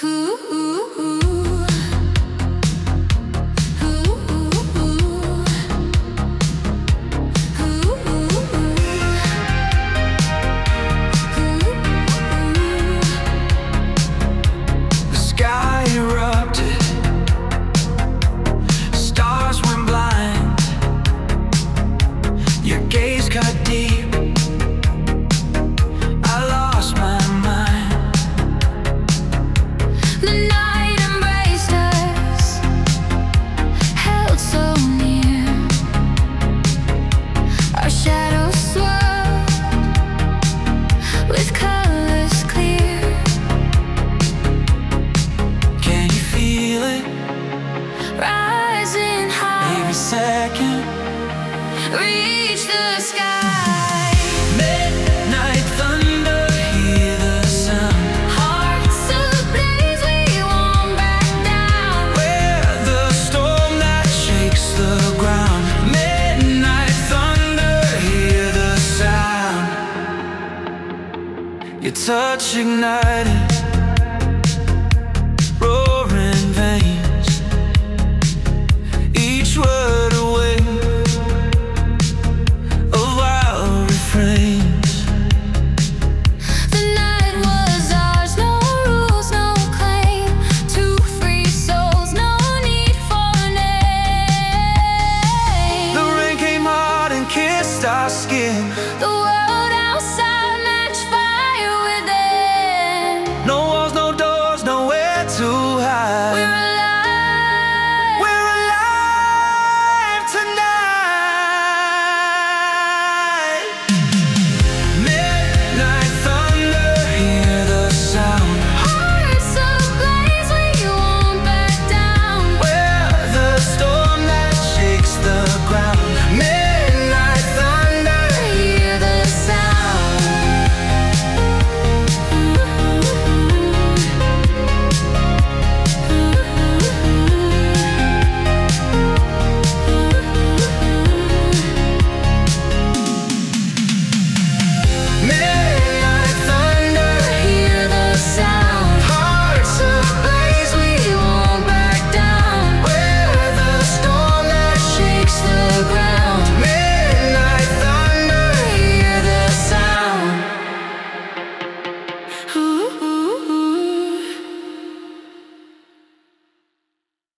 Second, reach the sky. Midnight thunder, hear the sound. Hearts ablaze, we won't back down. We're the storm that shakes the ground. Midnight thunder, hear the sound. Your touch ignited